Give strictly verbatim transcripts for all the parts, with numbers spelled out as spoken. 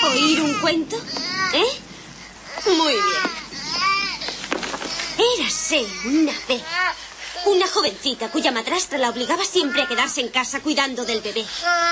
¿Oír un cuento? ¿Eh? Muy bien. Érase una vez una jovencita cuya madrastra la obligaba siempre a quedarse en casa cuidando del bebé.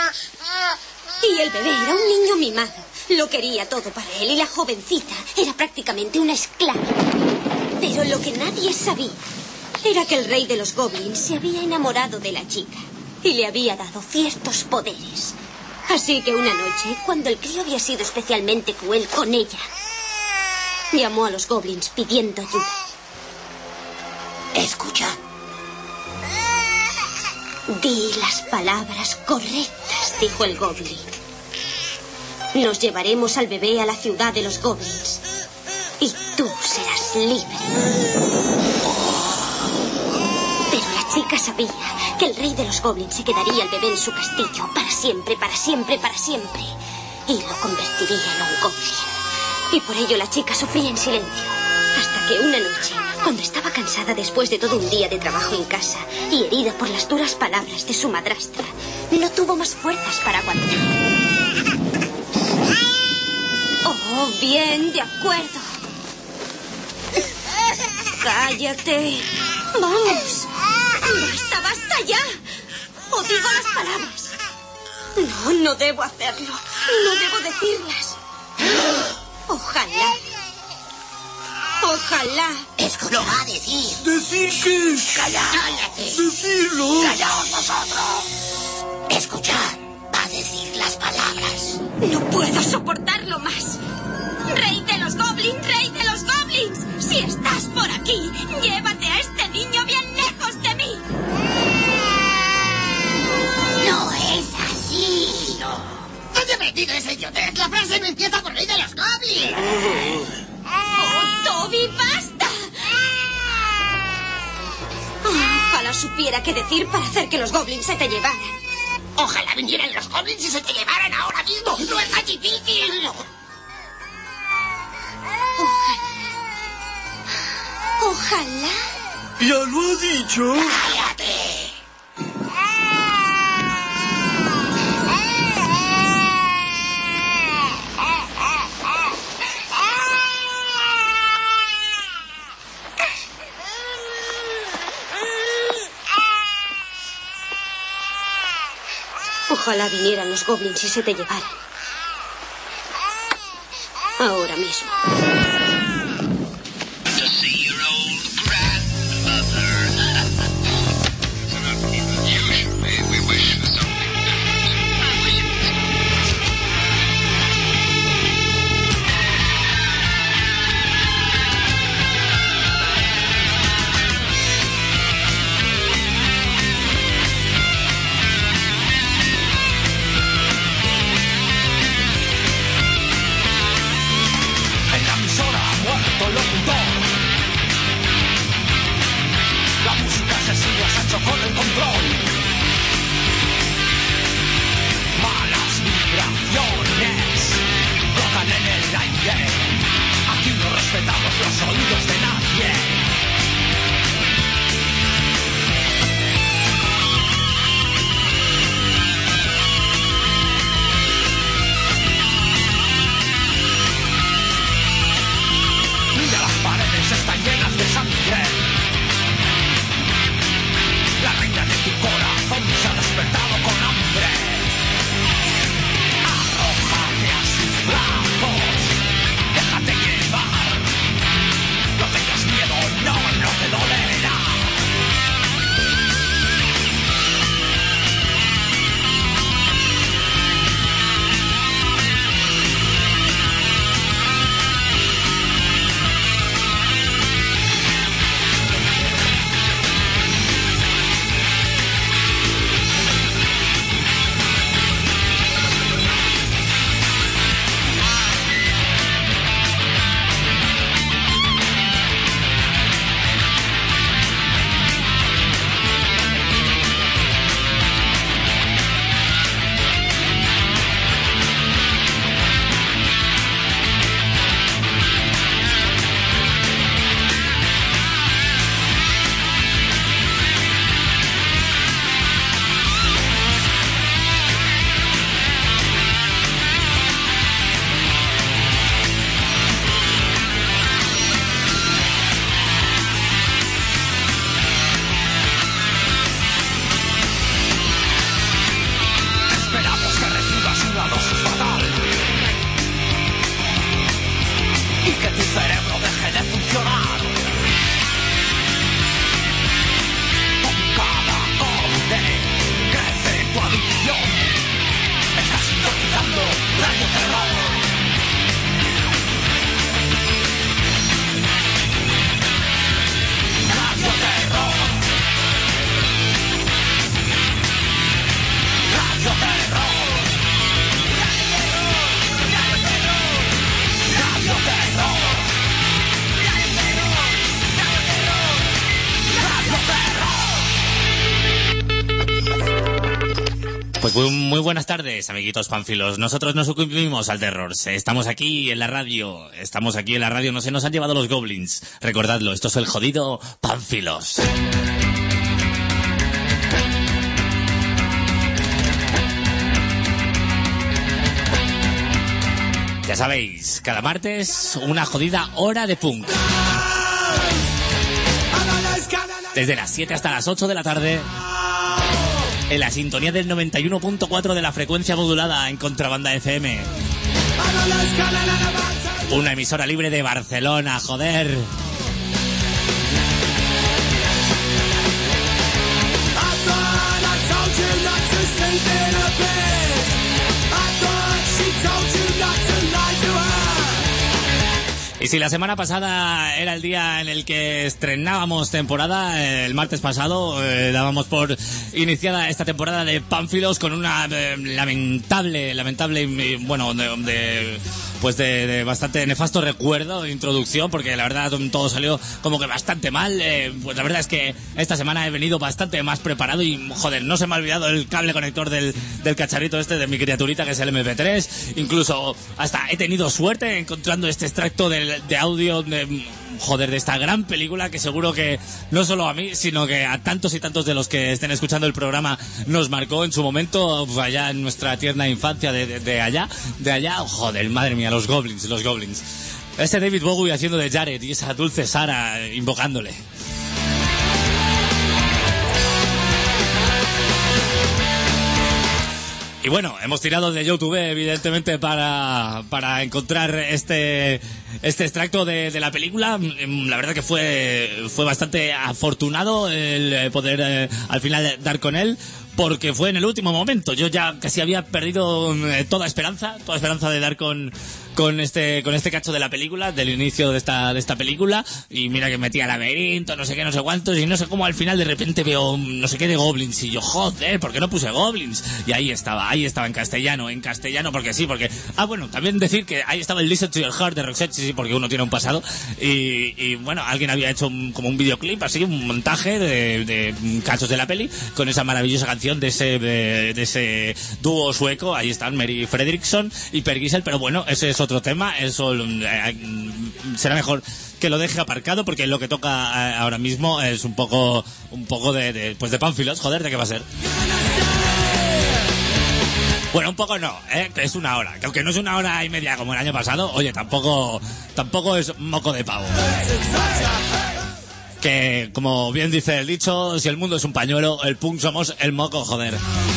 Y el bebé era un niño mimado. Lo quería todo para él y la jovencita era prácticamente una esclava. Pero lo que nadie sabía era que el rey de los goblins se había enamorado de la chica y le había dado ciertos poderes. Así que una noche, cuando el crío había sido especialmente cruel con ella, llamó a los goblins pidiendo ayuda. Escucha. Di las palabras correctas, dijo el goblin. Nos llevaremos al bebé a la ciudad de los goblins y tú serás libre. Pero la chica sabía que el rey de los goblins se quedaría el bebé en su castillo para siempre, para siempre, para siempre, y lo convertiría en un goblin. Y por ello la chica sufría en silencio, hasta que una noche, cuando estaba cansada después de todo un día de trabajo en casa y herida por las duras palabras de su madrastra, no tuvo más fuerzas para aguantar. Oh, bien, de acuerdo. Cállate. Vamos. Basta, basta ya. O digo las palabras. No, no debo hacerlo. No debo decirlas. Ojalá. Ojalá. Es que lo va a decir. ¿Decir qué? Calla. Cállate. Decirlo. Callaos vosotros. Escuchad. Va a decir las palabras. No puedo soportarlo más. Rey de los goblins, rey de los goblins. Si estás por aquí, llévate a este niño bien lejos de mí. No es así. No. ¿Dónde metido ese idiotez? La frase no empieza por rey de los goblins. ¡Oh, Toby, basta! Oh, ojalá supiera qué decir para hacer que los goblins se te llevaran. Ojalá vinieran los goblins y se te llevaran ahora mismo. No es tan difícil. Ojalá. Ojalá. Ya lo ha dicho. ¡Cállate! Ojalá vinieran los goblins y se te llevaran. Ahora mismo. Con el control, malas vibraciones flotan en el aire. Aquí no respetamos los oídos de nadie. Mira, las paredes están llenas de sangre. La reina de tu corazón se ha despertado con hambre. Arrójate a sus brazos, déjate llevar. Pues muy, muy buenas tardes, amiguitos panfilos. Nosotros no sucumbimos al terror. Estamos aquí en la radio. Estamos aquí en la radio. No se nos han llevado los goblins. Recordadlo, esto es el jodido Panfilos. Ya sabéis, cada martes una jodida hora de punk. Desde las siete hasta las ocho de la tarde, en la sintonía del noventa y uno punto cuatro de la frecuencia modulada en Contrabanda F M. Una emisora libre de Barcelona, joder. Y si la semana pasada era el día en el que estrenábamos temporada, el martes pasado eh, dábamos por iniciada esta temporada de Pánfilos con una eh, lamentable, lamentable, bueno, de, de pues de, de bastante nefasto recuerdo de introducción, porque la verdad todo salió como que bastante mal. Eh, pues la verdad es que esta semana he venido bastante más preparado y, joder, no se me ha olvidado el cable conector del, del cacharrito este de mi criaturita, que es el eme pe tres. Incluso hasta he tenido suerte encontrando este extracto del de audio de, joder, de esta gran película que seguro que no solo a mí, sino que a tantos y tantos de los que estén escuchando el programa nos marcó en su momento, allá en nuestra tierna infancia de, de, de allá, de allá, joder, madre mía, los goblins, los goblins. Ese David Bowie haciendo de Jared y esa dulce Sara invocándole. Y bueno, hemos tirado de YouTube, evidentemente, para, para encontrar este, este extracto de, de la película. La verdad que fue, fue bastante afortunado el poder eh, al final dar con él, porque fue en el último momento. Yo ya casi había perdido eh, toda esperanza, toda esperanza de dar con, con este, con este cacho de la película, del inicio de esta, de esta película. Y mira que metía laberinto, no sé qué, no sé cuántos, y no sé cómo al final de repente veo no sé qué de goblins. Y yo, joder, ¿por qué no puse goblins? Y ahí estaba, ahí estaba en castellano, en castellano, porque sí, porque... Ah, bueno, también decir que ahí estaba el Listen to Your Heart de Roxette, sí, sí, porque uno tiene un pasado. Y, y bueno, alguien había hecho un, como un videoclip, así, un montaje de, de cachos de la peli, con esa maravillosa canción de ese, de, de ese dúo sueco. Ahí están Mary Fredriksson y Per Gessle, pero bueno, ese es otro tema. Eso eh, será mejor que lo deje aparcado, porque lo que toca eh, ahora mismo es un poco un poco de, de pues de Pánfilos, joder, ¿de qué va a ser? Bueno, un poco no, ¿eh? Que es una hora, que aunque no es una hora y media como el año pasado, oye, tampoco tampoco es moco de pavo. Que, como bien dice el dicho, si el mundo es un pañuelo, el punk somos el moco, joder.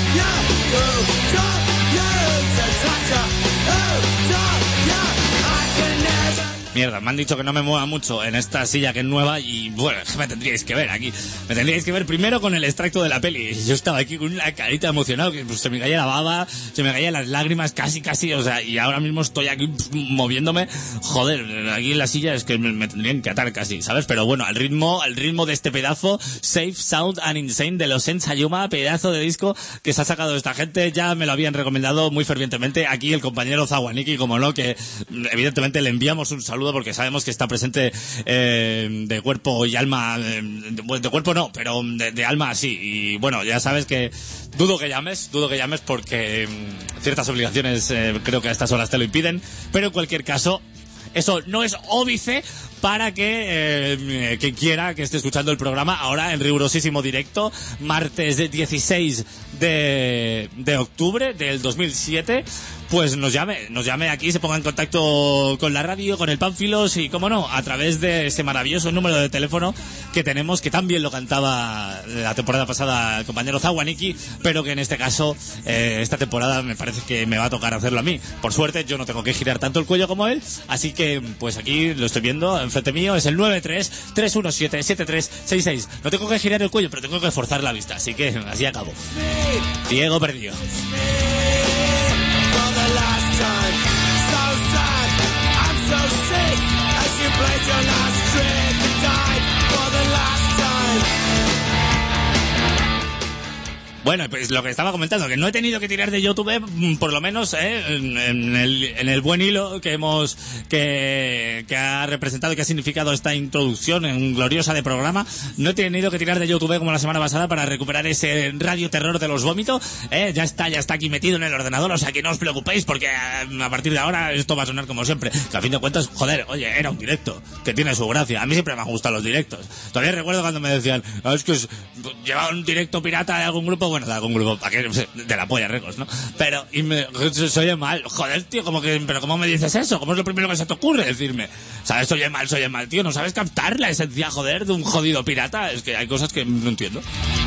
Mierda, me han dicho que no me mueva mucho en esta silla que es nueva y, bueno, me tendríais que ver aquí. Me tendríais que ver primero con el extracto de la peli. Yo estaba aquí con una carita emocionado que pues, se me caía la baba, se me caían las lágrimas, casi, casi, o sea, y ahora mismo estoy aquí pff, moviéndome. Joder, aquí en la silla es que me, me tendrían que atar casi, ¿sabes? Pero bueno, al ritmo, al ritmo de este pedazo, Safe, Sound and Insane de los Sensayuma, pedazo de disco que se ha sacado esta gente, ya me lo habían recomendado muy fervientemente aquí el compañero Zawaniki, como no, que evidentemente le enviamos un saludo porque sabemos que está presente eh, de cuerpo y alma, eh, de, de cuerpo no, pero de, de alma sí. Y bueno, ya sabes que dudo que llames, dudo que llames porque eh, ciertas obligaciones eh, creo que a estas horas te lo impiden, pero en cualquier caso, eso no es óbice para que eh, quien quiera que esté escuchando el programa ahora en rigurosísimo directo, martes dieciséis de, de octubre del dos mil siete, pues nos llame, nos llame aquí, se ponga en contacto con la radio, con el Pánfilos y, cómo no, a través de ese maravilloso número de teléfono que tenemos, que también lo cantaba la temporada pasada el compañero Zawaniki, pero que en este caso, eh, esta temporada me parece que me va a tocar hacerlo a mí. Por suerte, yo no tengo que girar tanto el cuello como él, así que, pues aquí lo estoy viendo, enfrente mío, es el nueve tres, tres uno siete, siete tres seis seis. No tengo que girar el cuello, pero tengo que forzar la vista, así que así acabo. Diego perdido. Bueno, pues lo que estaba comentando, que no he tenido que tirar de YouTube, por lo menos, ¿eh? en, en, el, en el buen hilo que hemos, que, que ha representado, que ha significado esta introducción en gloriosa de programa, no he tenido que tirar de YouTube como la semana pasada para recuperar ese radio terror de los vómitos, ¿eh? Ya está, ya está aquí metido en el ordenador, o sea que no os preocupéis porque a partir de ahora esto va a sonar como siempre, que a fin de cuentas, joder, oye, era un directo, que tiene su gracia, a mí siempre me han gustado los directos, todavía recuerdo cuando me decían, ah, es que es, llevaba un directo pirata de algún grupo, bueno, de algún grupo, ¿para qué? De la polla Records, ¿no? Pero, y me, se oye mal, joder, tío, como que, pero ¿cómo me dices eso? ¿Cómo es lo primero que se te ocurre decirme? ¿Sabes? Se oye mal, se oye mal, tío, ¿no sabes captar la esencia, joder, de un jodido pirata? Es que hay cosas que no entiendo.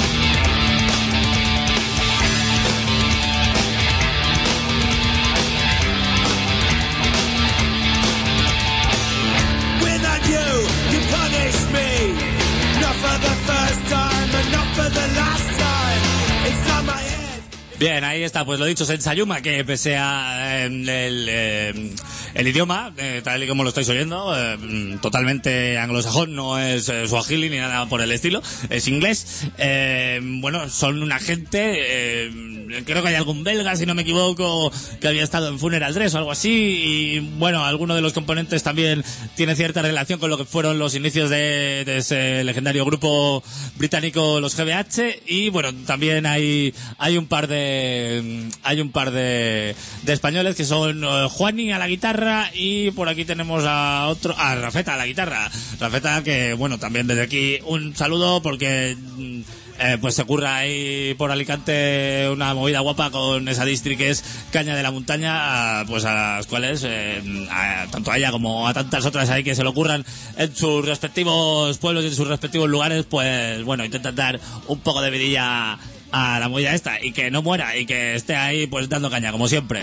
Bien, ahí está, pues lo dicho, Sensayuma, que pese a eh, el, eh, el idioma, eh, tal y como lo estáis oyendo, eh, totalmente anglosajón, no es eh, suajili ni nada por el estilo, es inglés. Eh, bueno, son una gente, eh, creo que hay algún belga, si no me equivoco, que había estado en Funeral Dress o algo así, y bueno, alguno de los componentes también tiene cierta relación con lo que fueron los inicios de, de ese legendario grupo británico, los G B H, y bueno, también hay, hay un par de hay un par de, de españoles que son uh, Juani a la guitarra y por aquí tenemos a otro, a Rafeta a la guitarra. Rafeta que, bueno, también desde aquí un saludo porque eh, pues se curra ahí por Alicante una movida guapa con esa distri que es Caña de la Montaña, a, pues a las cuales eh, a, tanto a ella como a tantas otras ahí que se lo ocurran en sus respectivos pueblos y en sus respectivos lugares, pues bueno, intentan dar un poco de vidilla a la movida esta y que no muera y que esté ahí pues dando caña como siempre.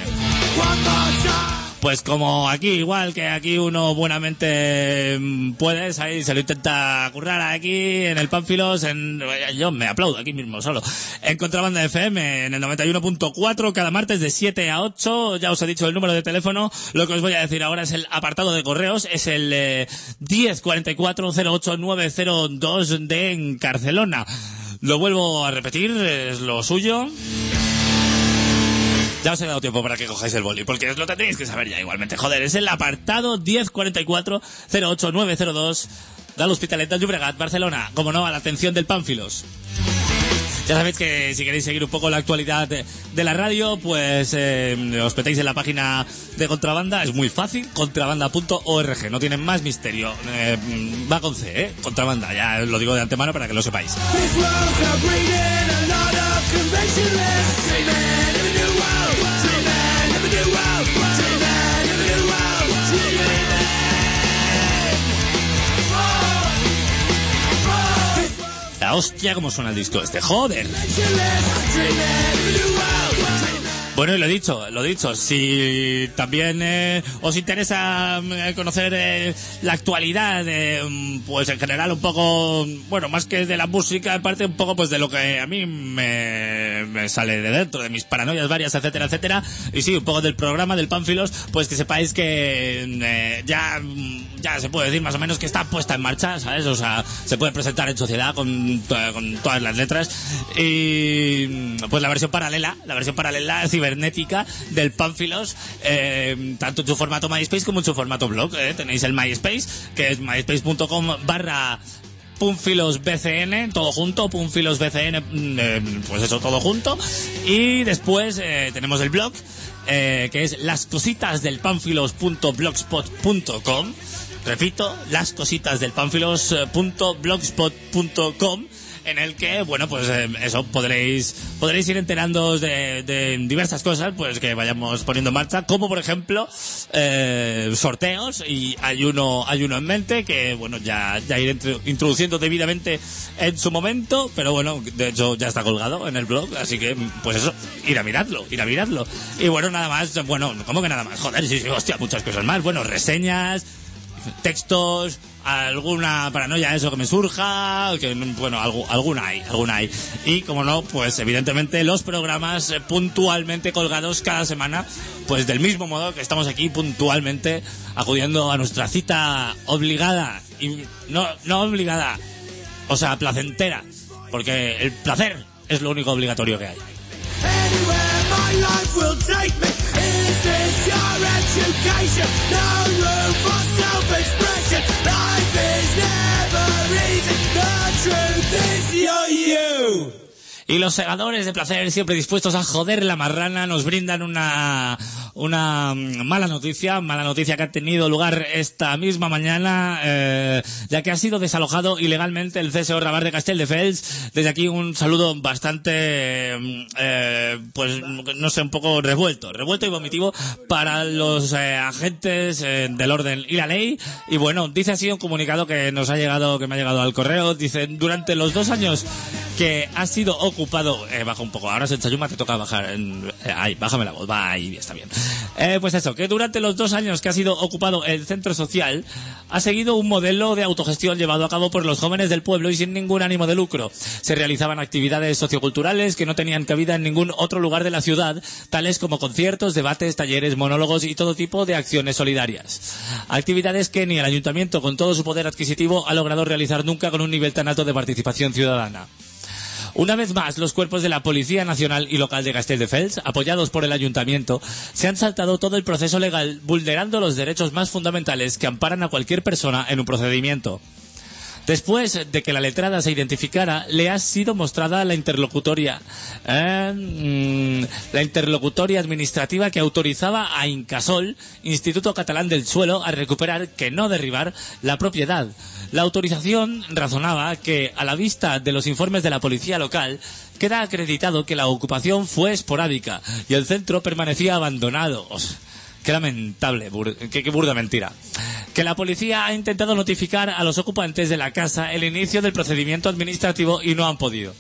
Pues como aquí, igual que aquí uno buenamente puedes, ahí se lo intenta currar aquí en el Pánfilos, en, yo me aplaudo aquí mismo solo, en Contrabanda F M, en el noventa y uno punto cuatro, cada martes de siete a ocho, ya os he dicho el número de teléfono, lo que os voy a decir ahora es el apartado de correos, es el eh, diez cuarenta y cuatro cero ocho nueve cero dos de Encarcelona. Lo vuelvo a repetir, es lo suyo. Ya os he dado tiempo para que cojáis el boli, porque lo tendréis que saber ya igualmente. Joder, es el apartado diez cuarenta y cuatro cero ocho nueve cero dos de l'Hospitalet de Llobregat, Barcelona. Como no, a la atención del Pánfilos. Ya sabéis que si queréis seguir un poco la actualidad de, de la radio, pues eh, os metéis en la página de Contrabanda, es muy fácil, contrabanda punto org, no tiene más misterio, eh, va con C, ¿eh? Contrabanda, ya lo digo de antemano para que lo sepáis. La hostia, cómo suena el disco este, joder. Bueno, y lo he dicho, lo he dicho, si también eh, os interesa eh, conocer eh, la actualidad, eh, pues en general un poco, bueno, más que de la música, en parte un poco pues de lo que a mí me, me sale de dentro, de mis paranoias varias, etcétera, etcétera, y sí, un poco del programa del Pánfilos, pues que sepáis que eh, ya, ya se puede decir más o menos que está puesta en marcha, ¿sabes? O sea, se puede presentar en sociedad con, con todas las letras, y pues la versión paralela, la versión paralela cibernética del Pánfilos, eh, tanto en su formato MySpace como en su formato blog, eh. Tenéis el MySpace, que es myspace punto com barra punfilosbcn, todo junto, punfilosbcn, eh, pues eso, todo junto, y después eh, tenemos el blog, eh, que es lascositasdelpanfilos punto blogspot punto com, repito, lascositasdelpanfilos punto blogspot punto com, en el que, bueno, pues eh, eso, podréis podréis ir enterándoos de, de diversas cosas pues que vayamos poniendo en marcha, como por ejemplo eh, sorteos, y hay uno hay uno en mente que, bueno, ya, ya iré introduciendo debidamente en su momento, pero bueno, de hecho ya está colgado en el blog, así que, pues eso, ir a mirarlo, ir a mirarlo. Y bueno, nada más, bueno, ¿cómo que nada más? Joder, sí, sí, hostia, muchas cosas más, bueno, reseñas, textos, alguna paranoia, eso que me surja, que bueno, algo, alguna hay, alguna hay. Y como no, pues evidentemente los programas eh, puntualmente colgados cada semana, pues del mismo modo que estamos aquí puntualmente acudiendo a nuestra cita obligada, y no, no obligada, o sea, placentera, porque el placer es lo único obligatorio que hay. Anywhere my life will take me. Is this your education? No room for self-expression. Life is never easy. The truth is you're you. Y los segadores de placer, siempre dispuestos a joder la marrana, nos brindan una una mala noticia, mala noticia que ha tenido lugar esta misma mañana, eh, ya que ha sido desalojado ilegalmente el C S O Rabar de Castelldefels. Desde aquí un saludo bastante, eh, pues no sé, un poco revuelto, revuelto y vomitivo para los eh, agentes eh, del orden y la ley. Y bueno, dice así un comunicado que nos ha llegado, que me ha llegado al correo. Dice: durante los dos años que ha sido ocupado, eh, baja un poco, ahora Senchayuma te toca bajar, eh, ahí, bájame la voz, va, ahí, está bien. Eh, pues eso, que durante los dos años que ha sido ocupado el centro social, ha seguido un modelo de autogestión llevado a cabo por los jóvenes del pueblo y sin ningún ánimo de lucro. Se realizaban actividades socioculturales que no tenían cabida en ningún otro lugar de la ciudad, tales como conciertos, debates, talleres, monólogos y todo tipo de acciones solidarias. Actividades que ni el ayuntamiento, con todo su poder adquisitivo, ha logrado realizar nunca con un nivel tan alto de participación ciudadana. Una vez más, los cuerpos de la Policía Nacional y Local de Castelldefels, apoyados por el Ayuntamiento, se han saltado todo el proceso legal, vulnerando los derechos más fundamentales que amparan a cualquier persona en un procedimiento. Después de que la letrada se identificara, le ha sido mostrada la interlocutoria, eh, mm, la interlocutoria administrativa que autorizaba a Incasol, Instituto Catalán del Suelo, a recuperar, que no derribar, la propiedad. La autorización razonaba que, a la vista de los informes de la policía local, queda acreditado que la ocupación fue esporádica y el centro permanecía abandonado. Qué lamentable, bur qué, qué burda mentira. Que la policía ha intentado notificar a los ocupantes de la casa el inicio del procedimiento administrativo y no han podido.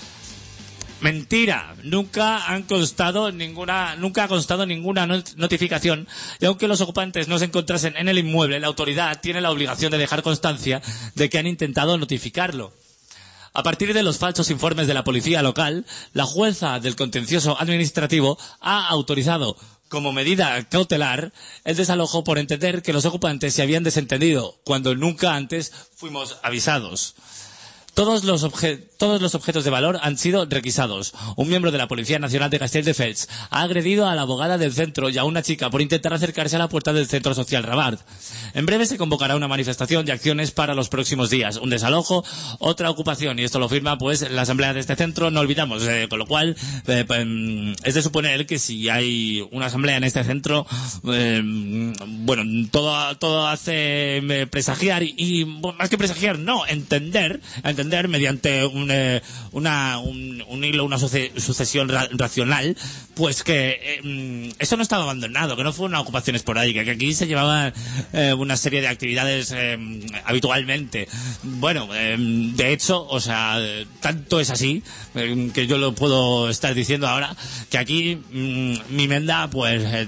Mentira, nunca han constado ninguna, nunca ha constado ninguna not notificación, y aunque los ocupantes no se encontrasen en el inmueble, la autoridad tiene la obligación de dejar constancia de que han intentado notificarlo. A partir de los falsos informes de la policía local, la jueza del contencioso administrativo ha autorizado, como medida cautelar, el desalojo por entender que los ocupantes se habían desentendido, cuando nunca antes fuimos avisados. Todos los, todos los objetos de valor han sido requisados. Un miembro de la Policía Nacional de Castelldefels ha agredido a la abogada del centro y a una chica por intentar acercarse a la puerta del Centro Social Rabar. En breve se convocará una manifestación de acciones para los próximos días. Un desalojo, otra ocupación, y esto lo firma pues la asamblea de este centro, no olvidamos. Eh, con lo cual, eh, pues, es de suponer que si hay una asamblea en este centro, eh, bueno, todo, todo hace eh, presagiar y, y, más que presagiar, no, entender, entender entender mediante un, eh, una, un, un hilo, una suce sucesión ra racional, pues que eh, eso no estaba abandonado, que no fue una ocupación esporádica, que aquí se llevaba eh, una serie de actividades eh, habitualmente. Bueno, eh, de hecho, o sea, tanto es así, eh, que yo lo puedo estar diciendo ahora, que aquí mm, mi Menda pues eh,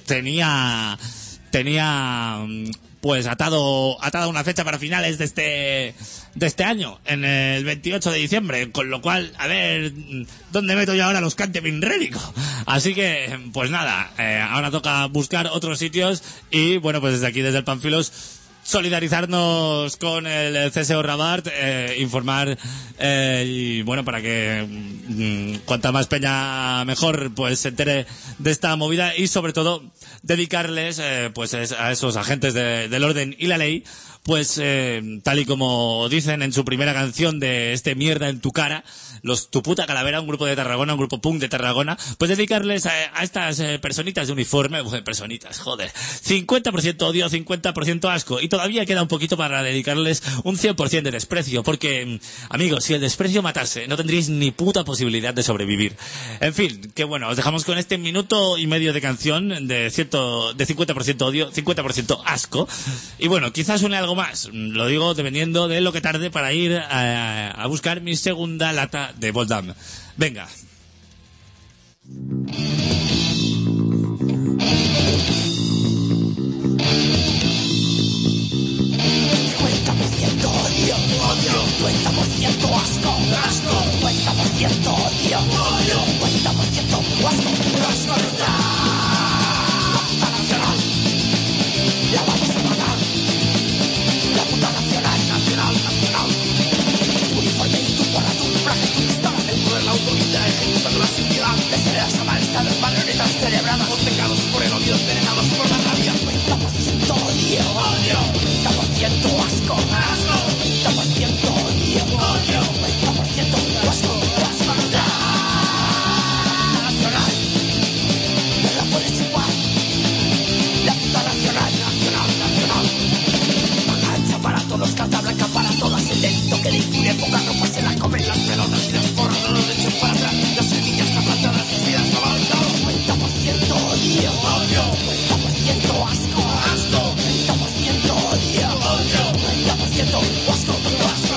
tenía tenía pues atado atado una fecha para finales de este de este año, en el veintiocho de diciembre, con lo cual, a ver, ¿dónde meto yo ahora los Cantepinrédico? Así que, pues nada, eh, ahora toca buscar otros sitios y, bueno, pues desde aquí, desde el Panfilos, solidarizarnos con el C S O Rabart, eh, informar eh, y bueno, para que mm, cuanta más peña mejor pues se entere de esta movida y sobre todo dedicarles eh, pues a esos agentes de, del orden y la ley, pues eh, tal y como dicen en su primera canción de este Mierda en tu cara, los Tu Puta Calavera, un grupo de Tarragona, un grupo punk de Tarragona, pues dedicarles a, a estas eh, personitas de uniforme, bueno, personitas, joder, cincuenta por ciento odio, cincuenta por ciento asco, y todavía queda un poquito para dedicarles un cien por ciento de desprecio, porque, amigos, si el desprecio matase, no tendríais ni puta posibilidad de sobrevivir. En fin, que bueno, os dejamos con este minuto y medio de canción de, ciento, de cincuenta por ciento odio, cincuenta por ciento asco, y bueno, quizás une algo más, lo digo dependiendo de lo que tarde para ir a, a buscar mi segunda lata de Voldam. Venga. cincuenta por ciento odio, odio, cincuenta por ciento asco, asco, cincuenta por ciento odio, odio, cincuenta por ciento asco, asco está. La puta nacional, la vamos a matar. La puta nacional, nacional, nacional. Tu uniforme y tu porra, tu traje, tu pistola, dentro de la autoridad. celebradas, obcecados por el odio, envenenados por la rabia. noventa por ciento odio, odio, noventa por ciento asco, asco, noventa por ciento odio, odio, noventa por ciento asco, asco. Nacional, me la puedes chupar. La puta nacional, nacional, nacional. Magancha para todos, carta blanca para todas. El delito que difunde poca ropa se la comen las pelotas y las porras de los hechos para atrás. Las semillas están plantadas, sus vidas no valen nada. noventa por ciento odio, odio, noventa por ciento asco, asco, noventa por ciento odio, odio, noventa por ciento asco, todo asco.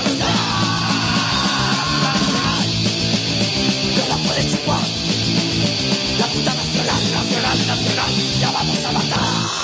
No la puedes chupar. La puta nacional, nacional, nacional. Ya vamos a matar.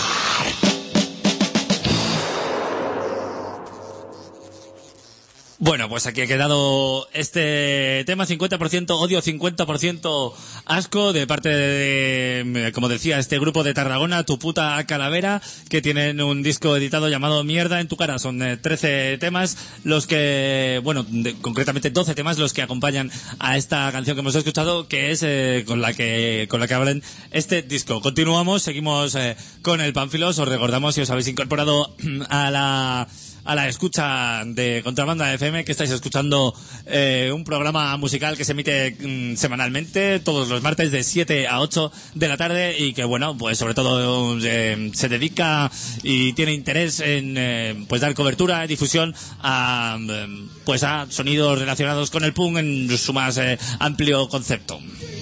Bueno, pues aquí ha quedado este tema, cincuenta por ciento odio, cincuenta por ciento asco, de parte de, como decía, este grupo de Tarragona, Tu Puta Calavera, que tienen un disco editado llamado Mierda en tu cara. Son eh, trece temas los que, bueno, de, concretamente doce temas los que acompañan a esta canción que hemos escuchado, que es eh, con la que con la que abren este disco. Continuamos, seguimos eh, con el Pánfilos. Os recordamos, si os habéis incorporado a la a la escucha de Contrabanda F M, que estáis escuchando eh, un programa musical que se emite mm, semanalmente, todos los martes de siete a ocho de la tarde, y que, bueno, pues sobre todo eh, se dedica y tiene interés en eh, pues dar cobertura y difusión a eh, pues a sonidos relacionados con el punk en su más eh, amplio concepto.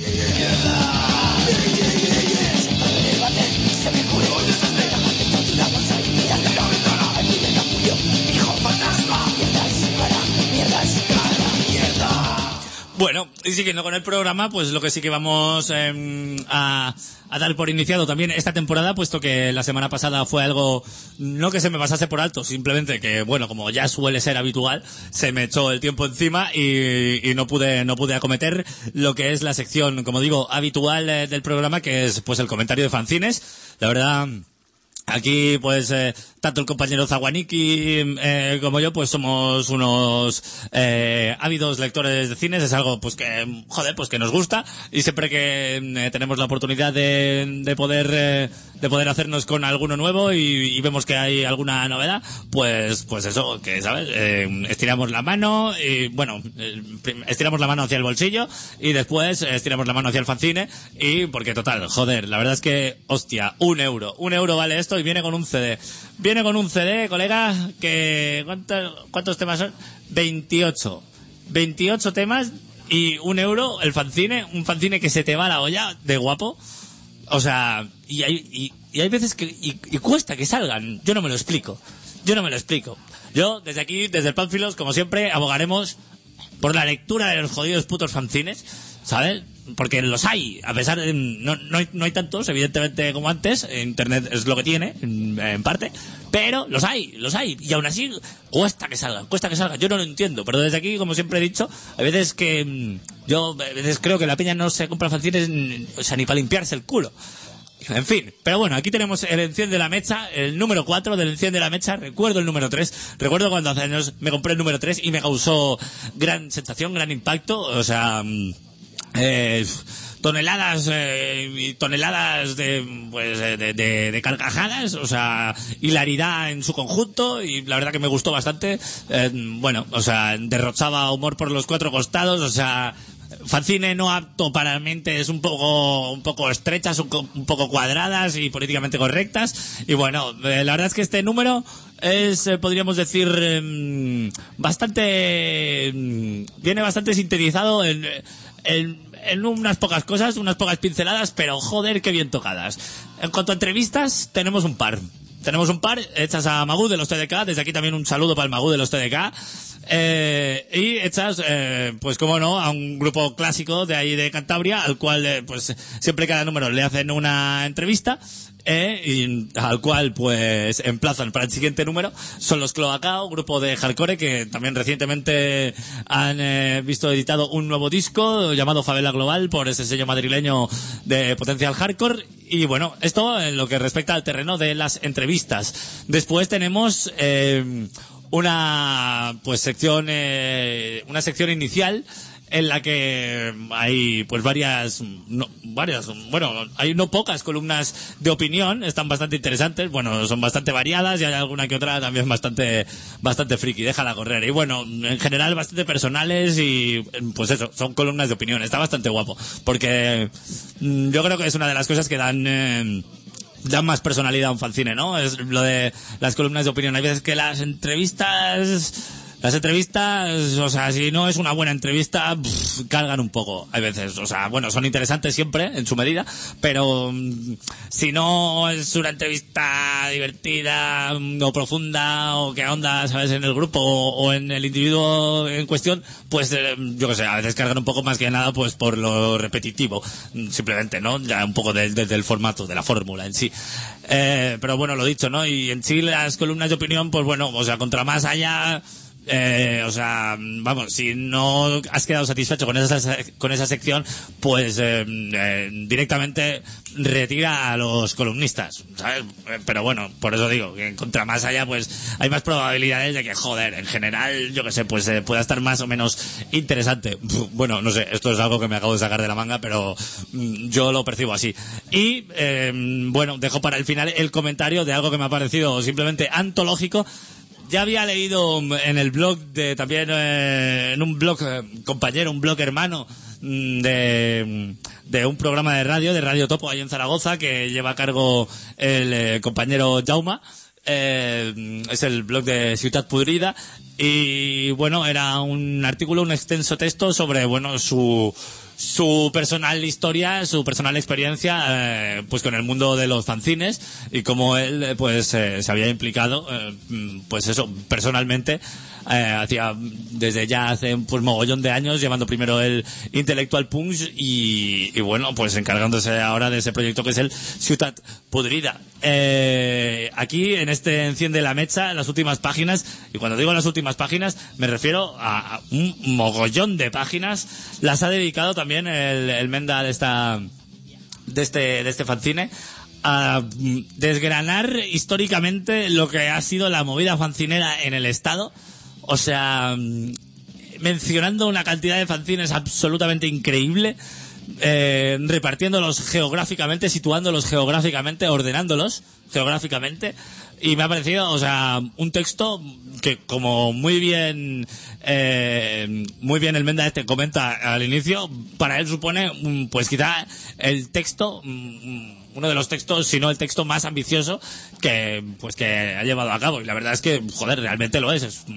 Bueno, y siguiendo con el programa, pues lo que sí que vamos eh, a, a dar por iniciado también esta temporada, puesto que la semana pasada fue algo, no que se me pasase por alto, simplemente que, bueno, como ya suele ser habitual, se me echó el tiempo encima y, y no pude no pude acometer lo que es la sección, como digo, habitual eh, del programa, que es pues el comentario de fanzines. La verdad, aquí, pues, eh, tanto el compañero Zaguaniki eh, como yo, pues somos unos eh, ávidos lectores de cines. Es algo, pues, que, joder, pues que nos gusta. Y siempre que eh, tenemos la oportunidad de, de poder eh, de poder hacernos con alguno nuevo y, y vemos que hay alguna novedad, pues, pues eso, que, ¿sabes? Eh, estiramos la mano y, bueno, eh, estiramos la mano hacia el bolsillo y después estiramos la mano hacia el fanzine. Y, porque, total, joder, la verdad es que, hostia, un euro. Un euro vale esto y viene con un C D. Viene con un C D, colega, que... ¿Cuántos, cuántos temas son? veintiocho. veintiocho temas y un euro el fanzine. Un fanzine que se te va la olla de guapo. O sea, y hay, y, y hay veces que... Y, y cuesta que salgan. Yo no me lo explico. Yo no me lo explico. Yo, desde aquí, desde el Pánfilos, como siempre, abogaremos por la lectura de los jodidos putos fanzines, ¿sabes? Porque los hay, a pesar de... No, no, hay, no hay tantos, evidentemente, como antes. Internet es lo que tiene, en, en parte. Pero los hay, los hay. Y aún así, cuesta que salgan, cuesta que salgan. Yo no lo entiendo. Pero desde aquí, como siempre he dicho, hay veces que... Yo, a veces creo que la peña no se compra fanzines, o sea, ni para limpiarse el culo. En fin, pero bueno, aquí tenemos el Enciende la Mecha, el número cuatro del Enciende la Mecha. Recuerdo el número tres, recuerdo cuando hace años me compré el número tres y me causó gran sensación, gran impacto. O sea... Eh, toneladas eh, y toneladas de pues de, de, de carcajadas, o sea, hilaridad en su conjunto, y la verdad que me gustó bastante. Eh, bueno, o sea, derrochaba humor por los cuatro costados, o sea, fanzine no apto para mentes un poco un poco estrechas, un, un poco cuadradas y políticamente correctas. Y bueno, eh, la verdad es que este número es, eh, podríamos decir, eh, bastante eh, viene bastante sintetizado en En, en unas pocas cosas, unas pocas pinceladas, pero joder, qué bien tocadas. En cuanto a entrevistas, tenemos un par. Tenemos un par hechas a Magú de los T D K. Desde aquí también un saludo para el Magú de los T D K. Eh, y hechas, eh, pues como no, a un grupo clásico de ahí de Cantabria, al cual, eh, pues siempre cada número le hacen una entrevista. Eh, y al cual pues emplazan para el siguiente número. Son los Cloacao, grupo de hardcore que también recientemente han eh, visto editado un nuevo disco llamado Favela Global por ese sello madrileño de Potencial Hardcore. Y bueno, esto en lo que respecta al terreno de las entrevistas. Después tenemos eh, una pues sección eh, una sección inicial en la que hay pues varias, no, varias, bueno, hay no pocas columnas de opinión, están bastante interesantes, bueno, son bastante variadas y hay alguna que otra también bastante, bastante friki, déjala correr. Y bueno, en general bastante personales y pues eso, son columnas de opinión, está bastante guapo, porque mm, yo creo que es una de las cosas que dan... Eh, dan más personalidad a un fanzine, ¿no? Es lo de las columnas de opinión. Hay veces que las entrevistas... Las entrevistas, o sea, si no es una buena entrevista, pff, cargan un poco, hay veces. O sea, bueno, son interesantes siempre, en su medida, pero mmm, si no es una entrevista divertida o profunda o qué onda, ¿sabes?, en el grupo o, o en el individuo en cuestión, pues eh, yo qué sé, a veces cargan un poco más que nada pues por lo repetitivo, simplemente, ¿no? Ya un poco del, del, del formato, de la fórmula en sí. Eh, pero bueno, lo dicho, ¿no? Y en sí las columnas de opinión, pues bueno, o sea, contra más haya... Eh, o sea, vamos, si no has quedado satisfecho con esa con esa sección, pues eh, eh, directamente retira a los columnistas, ¿sabes? Pero bueno, por eso digo que contra más haya, pues hay más probabilidades de que, joder, en general, yo que sé, pues eh, pueda estar más o menos interesante. Bueno, no sé, esto es algo que me acabo de sacar de la manga, pero mm, yo lo percibo así. Y eh, bueno, dejo para el final el comentario de algo que me ha parecido simplemente antológico. Ya había leído en el blog de también eh, en un blog eh, compañero, un blog hermano de, de un programa de radio, de Radio Topo, ahí en Zaragoza, que lleva a cargo el eh, compañero Jauma. Eh, es el blog de Ciutat Podrida. Y bueno, era un artículo, un extenso texto sobre, bueno, su... su personal historia, su personal experiencia eh, pues con el mundo de los fanzines y cómo él pues eh, se había implicado eh, pues eso, personalmente eh, hacía desde ya hace pues mogollón de años, llevando primero el Intellectual Punch y, y bueno, pues encargándose ahora de ese proyecto que es el Ciutat Podrida. Eh, aquí en este Enciende la Mecha, en las últimas páginas, y cuando digo las últimas páginas me refiero a, a un mogollón de páginas, las ha dedicado también el, el Menda de esta de este de este fanzine a desgranar históricamente lo que ha sido la movida fancinera en el estado. O sea, mencionando una cantidad de fanzines absolutamente increíble, eh, repartiéndolos geográficamente, situándolos geográficamente, ordenándolos geográficamente, y me ha parecido, o sea, un texto que, como muy bien eh, muy bien el Menda este comenta al inicio, para él supone pues quizá el texto, uno de los textos, si no el texto más ambicioso que pues que ha llevado a cabo. Y la verdad es que, joder, realmente lo es, es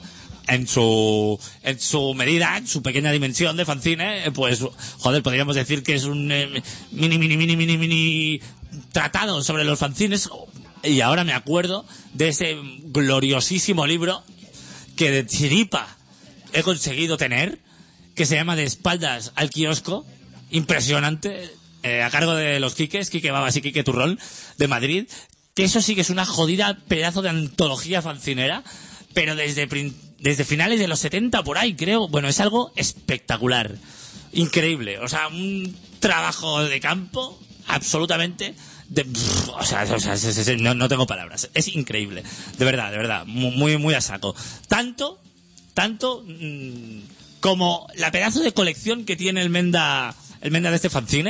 en su en su medida, en su pequeña dimensión de fanzine, pues joder, podríamos decir que es un eh, mini mini mini mini mini tratado sobre los fanzines. Y ahora me acuerdo de ese gloriosísimo libro que de chiripa he conseguido tener, que se llama De espaldas al kiosco, impresionante, eh, a cargo de los Quiques, Quique Babas y Quique Turrón, de Madrid, que eso sí que es una jodida pedazo de antología fancinera, pero desde, desde finales de los setenta por ahí, creo. Bueno, es algo espectacular, increíble, o sea, un trabajo de campo absolutamente... De, pff, o sea, o sea es, es, es, no, no tengo palabras, es increíble, de verdad, de verdad, muy, muy a saco. Tanto, tanto mmm, como la pedazo de colección que tiene el Menda, el Menda de este fanzine,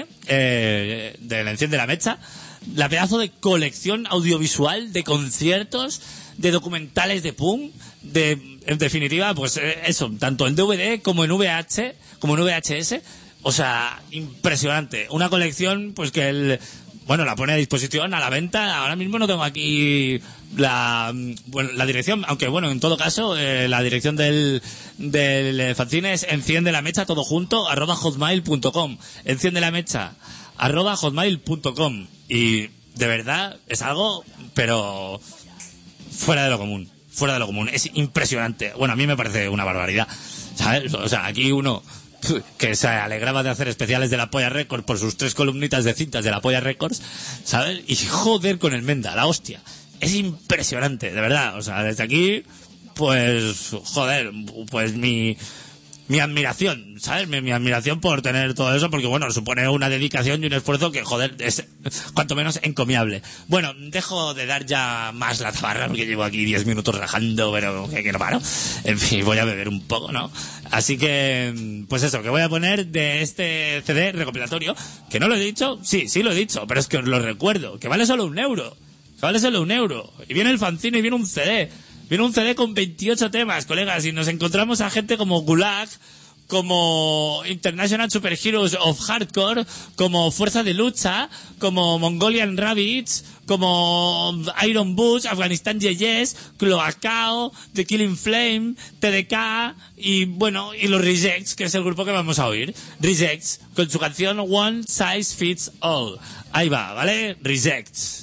eh, del Enciende la Mecha, la pedazo de colección audiovisual de conciertos, de documentales de punk, de, en definitiva, pues eso, tanto en D V D como en V H, como en V H S, o sea, impresionante. Una colección, pues que el... Bueno, la pone a disposición, a la venta. Ahora mismo no tengo aquí la, bueno, la dirección, aunque bueno, en todo caso, eh, la dirección del, del fanzine es enciende la mecha todo junto, arroba hotmail punto com. Enciende la mecha, arroba hotmail punto com. Y de verdad es algo, pero fuera de lo común, fuera de lo común. Es impresionante. Bueno, a mí me parece una barbaridad, ¿sabes? O sea, aquí uno... que se alegraba de hacer especiales de la Polla Records por sus tres columnitas de cintas de la Polla Records, ¿sabes? Y joder con el Menda, la hostia. Es impresionante, de verdad. O sea, desde aquí, pues, joder, pues mi, mi admiración, ¿sabes? Mi, mi admiración por tener todo eso, porque bueno, supone una dedicación y un esfuerzo que, joder, es cuanto menos encomiable. Bueno, dejo de dar ya más la tabarra porque llevo aquí diez minutos rajando, pero que, que no paro. En fin, voy a beber un poco, ¿no? Así que, pues eso, que voy a poner de este C D recopilatorio, que no lo he dicho, sí, sí lo he dicho, pero es que os lo recuerdo, que vale solo un euro, que vale solo un euro. Y viene el fanzine y viene un C D, viene un C D con veintiocho temas, colegas, y nos encontramos a gente como Gulag, como International Superheroes of Hardcore, como Fuerza de Lucha, como Mongolian Rabbits, como Iron Bush, Afghanistan Yeyes, Cloacao, The Killing Flame, T D K y bueno, y los Rejects, que es el grupo que vamos a oír. Rejects, con su canción One Size Fits All. Ahí va, ¿vale? Rejects.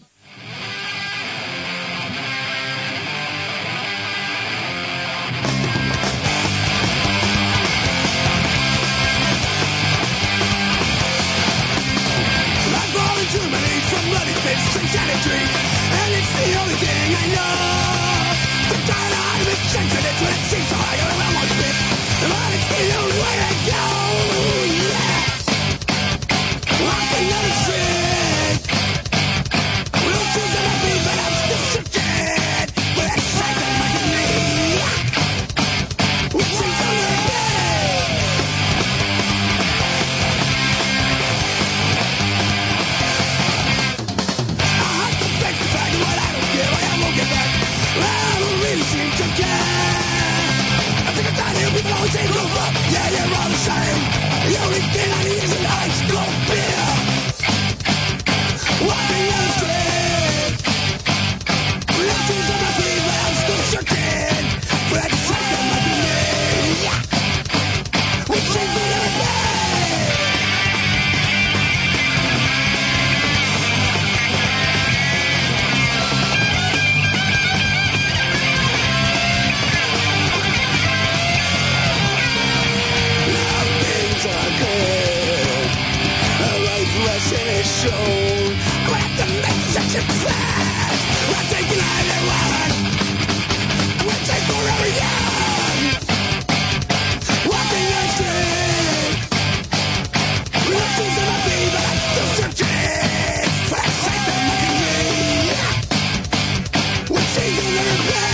Too many from bloody fists and shattered dreams, and it's the only thing I know. The kind of rejection it when it seems so high around my fist, but it's the only way to go. Yes, walking on the street, real shoes on my feet, but I'm still searching for that second like me, which is only me. Take over, yeah, you're all the same. The only thing I need is an ice cold beer. Walking down the street, real shoes on my feet, but I'm still searching for that second like me. Which is another day. And it's shown. Grab the message and flash. We're taking all the one. We'll take forever young. Walking the street. Real things on my feet, but I'm still searching for that second like me. We're taking everything.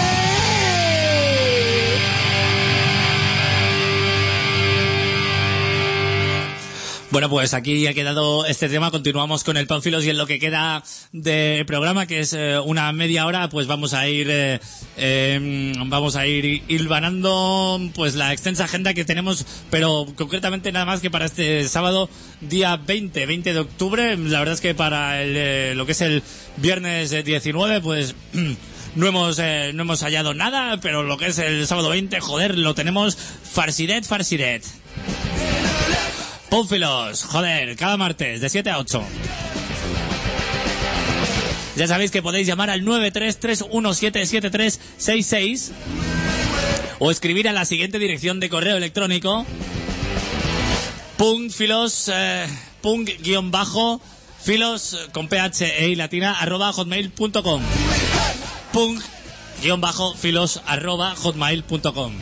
Bueno, pues aquí ha quedado este tema. Continuamos con el Pánfilos y en lo que queda de programa, que es eh, una media hora, pues vamos a ir eh, eh, vamos a ir hilvanando pues la extensa agenda que tenemos, pero concretamente nada más que para este sábado, día veinte de octubre. La verdad es que para el, eh, lo que es el viernes diecinueve, pues no hemos eh, no hemos hallado nada, pero lo que es el sábado veinte, joder, lo tenemos farsiret, farsiret. Pánfilos, joder, cada martes de siete a ocho. Ya sabéis que podéis llamar al nueve tres tres uno siete siete tres seis seis o escribir a la siguiente dirección de correo electrónico: pungfilos, eh, pung guión bajo, filos con ph e i latina arroba hotmail punto com. Pung guión bajo, filos arroba hotmail punto com.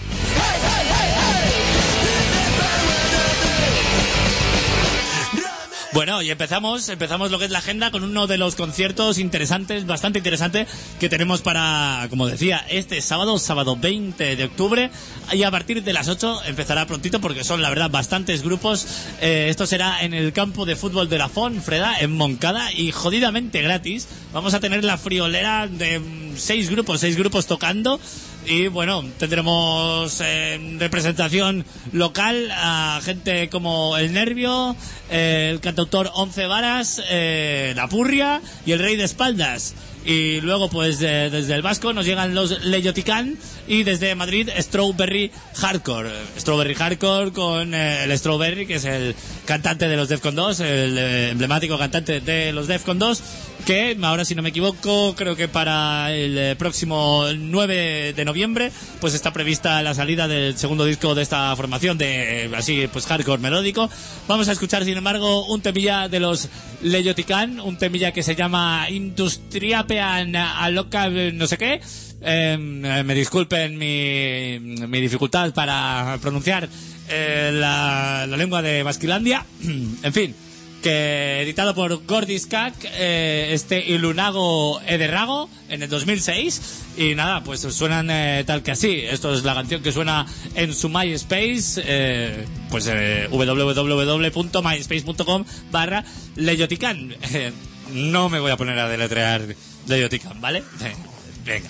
Bueno, y empezamos, empezamos lo que es la agenda con uno de los conciertos interesantes, bastante interesante, que tenemos para, como decía, este sábado, sábado veinte de octubre, y a partir de las ocho empezará prontito porque son, la verdad, bastantes grupos. Eh, esto será en el campo de fútbol de la Fonfreda, en Moncada, y jodidamente gratis. Vamos a tener la friolera de seis grupos, seis grupos tocando. Y bueno, tendremos eh, representación local a gente como El Nervio, eh, el cantautor Once Varas, eh, La Purria y el Rey de Espaldas. Y luego pues de, desde el Vasco nos llegan los Leyoticán y desde Madrid Strawberry Hardcore. Strawberry Hardcore con eh, el Strawberry, que es el cantante de los Defcon dos, el eh, emblemático cantante de los Defcon dos, que ahora, si no me equivoco, creo que para el eh, próximo nueve de noviembre pues está prevista la salida del segundo disco de esta formación de eh, así pues hardcore melódico. Vamos a escuchar, sin embargo, un temilla de los Leyoticán, un temilla que se llama Industriapean Aloca no sé qué. Eh, me disculpen mi, mi dificultad para pronunciar eh, la, la lengua de Basquilandia. En fin, que editado por Gordiskak, eh, este Ilunago Ederrago en el dos mil seis. Y nada, pues suenan eh, tal que así. Esto es la canción que suena en su MySpace, eh, pues eh, www.myspace.com barra Leyotican. Eh, no me voy a poner a deletrear Leyotican, ¿vale? Eh, venga.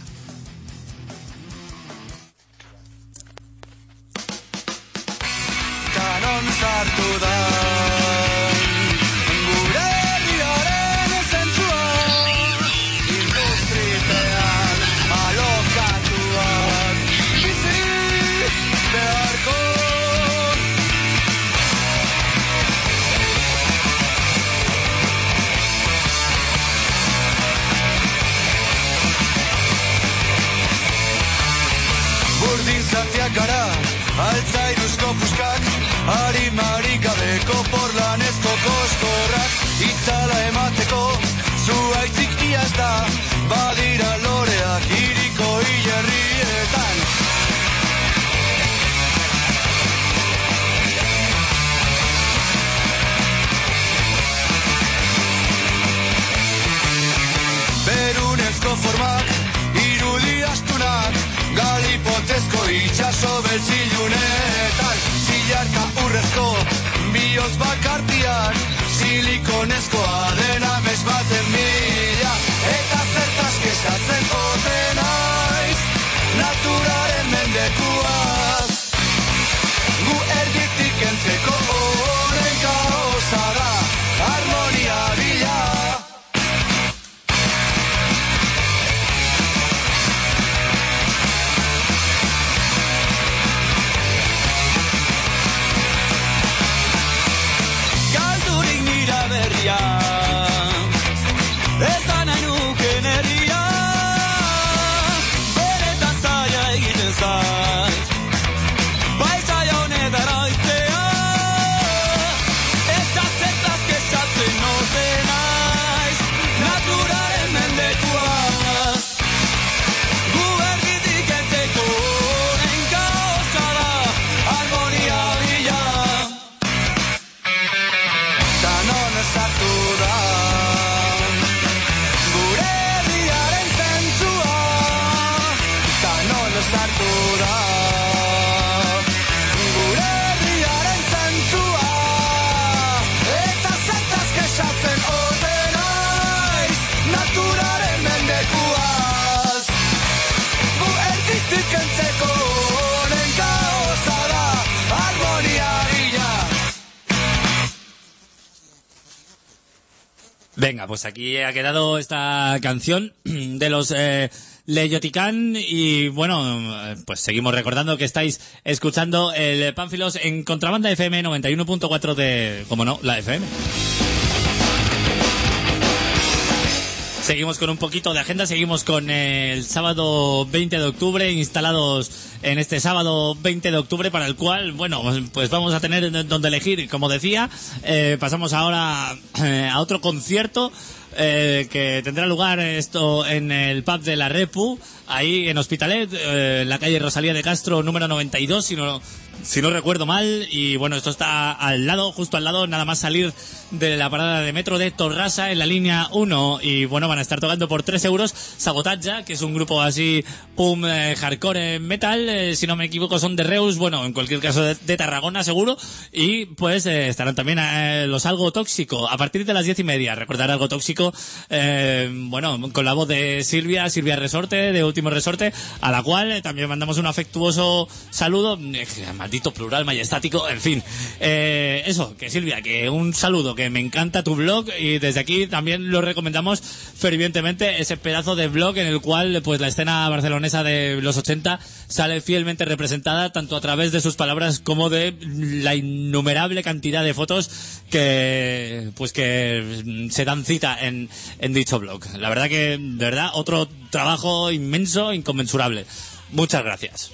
Kanon sartu da gure herriaren zentzua, industritean alokatuak bizi beharko. Burdin zatiak gara, altzairuzko puskak, harimari gabeko porlanezko koskorrak, itzala emateko, zuaitzik iaz da, badira loreak hiriko hilerrietan. Berunezko formak, irudi astunak, galipotezko itxaso beltzilunetan, zilarka urrezko bioz bakartian, silikonezkoa dena bez baten mila, eta zertaz kesatzen ote naiz, naturaren mendekuaz. Gu erditik entzeko horren kaosa da, harmonia bila. Ez da nahi nuken herria, beretan zaila egiten zait, paisaia honetara oitzea, eta zertaz kesatzen ote naiz, naturaren mendekuaz. Gu erditik entzeko honen kaosa da, harmonia bila. Ta non sartu da gure herriaren zentzua, ta non sartu da gure herriaren zentzua, eta zertaz kesatzen ote naiz, naturaren mendekuaz. Gu erditik entzeko honen kaosa da, harmonia bila. Venga, pues aquí ha quedado esta canción de los eh, Leyotican y bueno, pues seguimos recordando que estáis escuchando el Pánfilos en Contrabanda F M noventa y uno punto cuatro de, como no, la F M. Seguimos con un poquito de agenda, seguimos con el sábado veinte de octubre, instalados en este sábado veinte de octubre, para el cual, bueno, pues vamos a tener donde elegir, como decía. Eh, pasamos ahora eh, a otro concierto eh, que tendrá lugar esto en el pub de la Repu, ahí en Hospitalet, eh, en la calle Rosalía de Castro, número noventa y dos, si no... si no recuerdo mal, y bueno, esto está al lado, justo al lado, nada más salir de la parada de metro de Torrasa en la línea uno, y bueno, van a estar tocando por tres euros Sabotatja, que es un grupo así pum, eh, hardcore metal, eh, si no me equivoco son de Reus, bueno, en cualquier caso de, de Tarragona seguro, y pues eh, estarán también eh, los Algo Tóxico a partir de las diez y media. Recordar Algo Tóxico, eh, bueno, con la voz de Silvia, Silvia Resorte, de Último Resorte, a la cual eh, también mandamos un afectuoso saludo, eh, maldito plural majestático, en fin, eh, eso, que Silvia, que un saludo, que me encanta tu blog, y desde aquí también lo recomendamos fervientemente, ese pedazo de blog en el cual pues la escena barcelonesa de los ochenta sale fielmente representada, tanto a través de sus palabras como de la innumerable cantidad de fotos que pues que se dan cita en, en dicho blog. La verdad que, de verdad, otro trabajo inmenso, inconmensurable. Muchas gracias.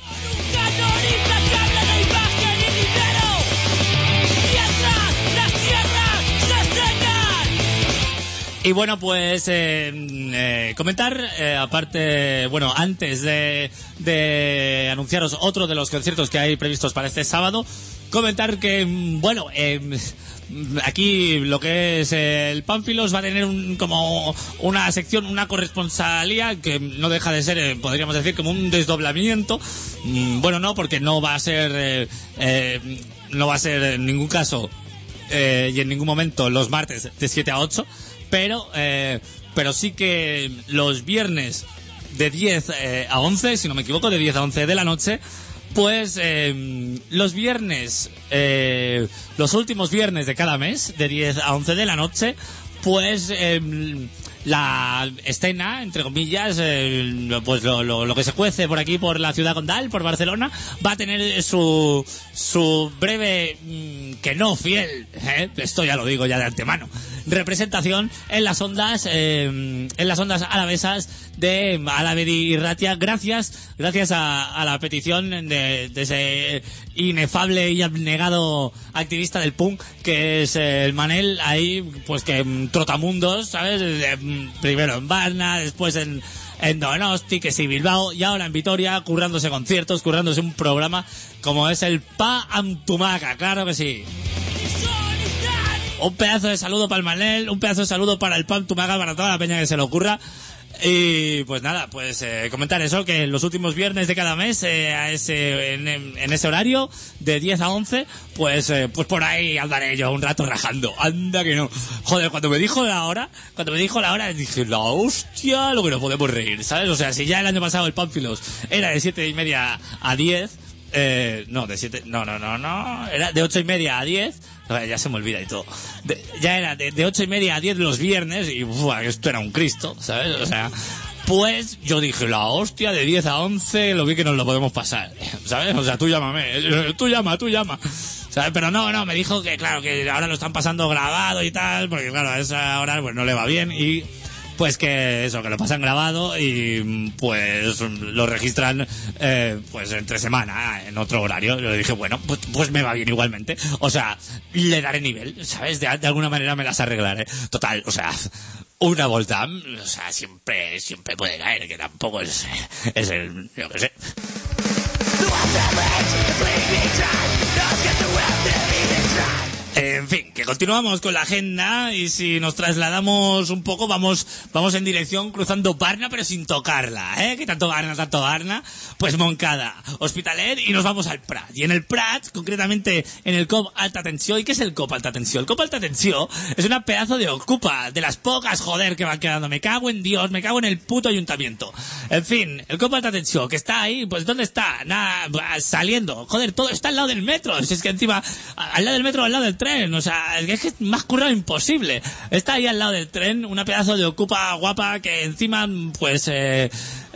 Y bueno, pues eh, eh, comentar, eh, aparte, bueno, antes de, de anunciaros otro de los conciertos que hay previstos para este sábado, comentar que, bueno, eh, aquí lo que es el Pánfilos va a tener un, como una sección, una corresponsalía que no deja de ser, eh, podríamos decir, como un desdoblamiento. Mm, bueno, no, porque no va a ser, eh, eh, no va a ser en ningún caso eh, y en ningún momento los martes de siete a ocho, pero, eh, pero sí que los viernes de diez eh, a once, si no me equivoco, de diez a once de la noche. Pues eh, los viernes, eh, los últimos viernes de cada mes, de diez a once de la noche, pues eh, la escena, entre comillas, eh, pues lo, lo, lo que se cuece por aquí, por la ciudad condal, por Barcelona, va a tener su, su breve, mmm, que no fiel, ¿eh? Esto ya lo digo ya de antemano, representación en las ondas, eh, en las ondas alavesas de Alavedi y Ratia, gracias, gracias a, a la petición de, de ese inefable y abnegado activista del punk que es el Manel, ahí, pues que mm, trotamundos, ¿sabes? De, mm, primero en Varna, después en, en Donosti, que sí, Bilbao, y ahora en Vitoria, currándose conciertos, currándose un programa como es el Pa Amtumaca, claro que sí. Un pedazo de saludo para el Manel, un pedazo de saludo para el Pa Amtumaca, para toda la peña que se le ocurra. Y pues nada, pues eh, comentar eso, que los últimos viernes de cada mes, eh, a ese, en, en ese horario, de diez a once, pues eh, pues por ahí andaré yo un rato rajando. Anda que no. Joder, cuando me dijo la hora, cuando me dijo la hora, dije, la hostia, lo que nos podemos reír, ¿sabes? O sea, si ya el año pasado el Pánfilos era de siete y media a diez, eh, no, de siete, no, no, no, no, era de ocho y media a diez, ya se me olvida y todo. De, ya era de, de ocho y media a diez los viernes y uf, esto era un Cristo, ¿sabes? O sea, pues yo dije, la hostia, de diez a once, lo vi que nos lo podemos pasar, ¿sabes? O sea, tú llámame, tú llama, tú llama, ¿sabes? Pero no, no, me dijo que claro, que ahora lo están pasando grabado y tal, porque claro, a esa hora pues no le va bien y... Pues que eso, que lo pasan grabado y pues lo registran eh, pues entre semana en otro horario. Yo le dije, bueno, pues, pues me va bien igualmente. O sea, le daré nivel, ¿sabes? De, de alguna manera me las arreglaré. Total, o sea, una Voltam, o sea, siempre, siempre puede caer, que tampoco es, es el, yo qué sé. En fin, que continuamos con la agenda y si nos trasladamos un poco, vamos vamos en dirección cruzando Varna, pero sin tocarla, ¿eh? Que tanto Varna, tanto Varna, pues Moncada, Hospitalet y nos vamos al Prat. Y en el Prat, concretamente en el C O P Alta Tensió. ¿Y qué es el C O P Alta Tensió? El C O P Alta Tensió es una pedazo de ocupa, de las pocas, joder, que van quedando. Me cago en Dios, me cago en el puto ayuntamiento. En fin, el C O P Alta Tensió, que está ahí, pues ¿dónde está? Nada, saliendo. Joder, todo está al lado del metro. Si es que encima, al lado del metro, al lado del tren. O sea, es que es más currado imposible. Está ahí al lado del tren, una pedazo de ocupa guapa que encima, pues, eh,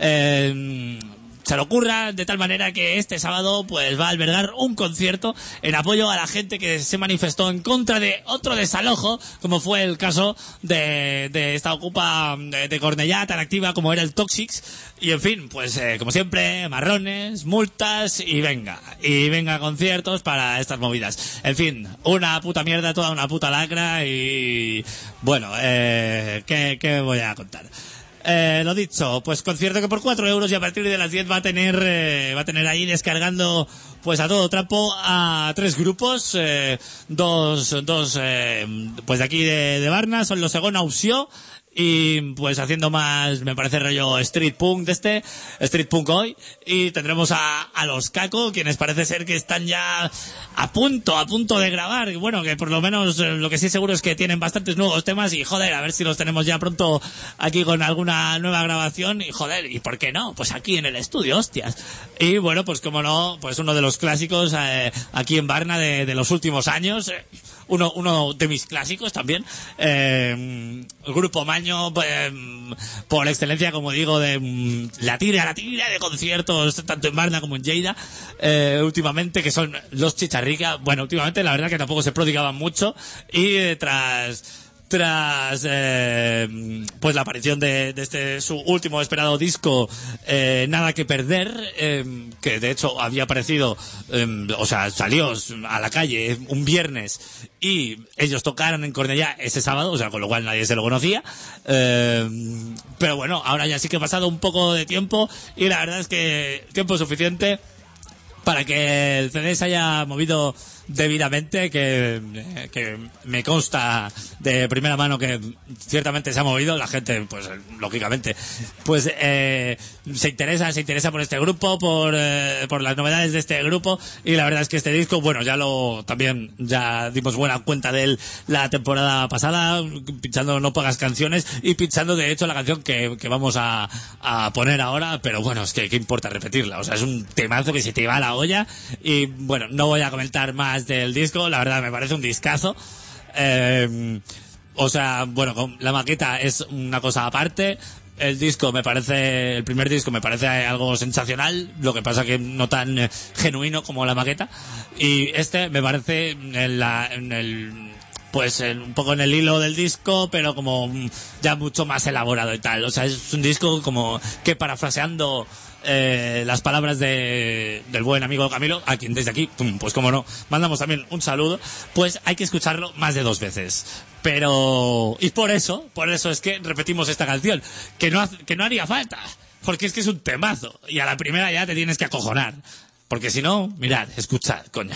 eh, se le ocurra de tal manera que este sábado pues va a albergar un concierto en apoyo a la gente que se manifestó en contra de otro desalojo, como fue el caso de, de esta ocupa de, de Cornellá tan activa como era el Toxics. Y en fin, pues eh, como siempre, marrones, multas y venga, y venga conciertos para estas movidas. En fin, una puta mierda, toda una puta lacra y bueno, eh, ¿qué, qué voy a contar? Eh, lo dicho, pues concierto que por cuatro euros y a partir de las diez va a tener eh, va a tener ahí descargando pues a todo trapo a tres grupos, eh, dos dos eh, pues de aquí de, de Varna, son los Segona Opció y pues haciendo más, me parece rollo street punk de este, street punk hoy, y tendremos a, a los Caco, quienes parece ser que están ya a punto, a punto de grabar, bueno, que por lo menos eh, lo que sí seguro es que tienen bastantes nuevos temas y joder, a ver si los tenemos ya pronto aquí con alguna nueva grabación y joder, y por qué no, pues aquí en el estudio, hostias. Y bueno, pues como no, pues uno de los clásicos eh, aquí en Varna de, de los últimos años, eh, uno, uno de mis clásicos también, eh, el grupo Maño, eh, por excelencia, como digo, de mm, la tira, la tira de conciertos, tanto en Varna como en Lleida, eh, últimamente, que son los Chicharrica. Bueno, últimamente la verdad que tampoco se prodigaban mucho, y eh, tras... tras eh, pues la aparición de, de este su último esperado disco, eh, Nada que Perder, eh, que de hecho había aparecido, eh, o sea, salió a la calle un viernes y ellos tocaron en Cornellá ese sábado, o sea, con lo cual nadie se lo conocía, eh, pero bueno, ahora ya sí que ha pasado un poco de tiempo y la verdad es que tiempo suficiente para que el C D se haya movido debidamente, que, que me consta de primera mano que ciertamente se ha movido. La gente, pues lógicamente, pues eh, se interesa, se interesa por este grupo, por eh, por las novedades de este grupo, y la verdad es que este disco, bueno, ya lo también ya dimos buena cuenta de él la temporada pasada, pinchando no pocas canciones y pinchando de hecho la canción que, que vamos a, a poner ahora, pero bueno, es que qué importa repetirla, o sea, es un temazo que se te va a la olla. Y bueno, no voy a comentar más del disco, la verdad me parece un discazo. Eh, o sea, bueno, con la maqueta es una cosa aparte. El disco me parece, el primer disco me parece algo sensacional, lo que pasa que no tan eh, genuino como la maqueta. Y este me parece en, la, en el, pues en, un poco en el hilo del disco, pero como ya mucho más elaborado y tal. O sea, es un disco como que, parafraseando Eh, las palabras de, del buen amigo Camilo, a quien desde aquí, pum, pues como no, mandamos también un saludo, pues hay que escucharlo más de dos veces. Pero, y por eso, por eso es que repetimos esta canción, que no, que no haría falta, porque es que es un temazo, y a la primera ya te tienes que acojonar, porque si no, mirad, escuchad, coño.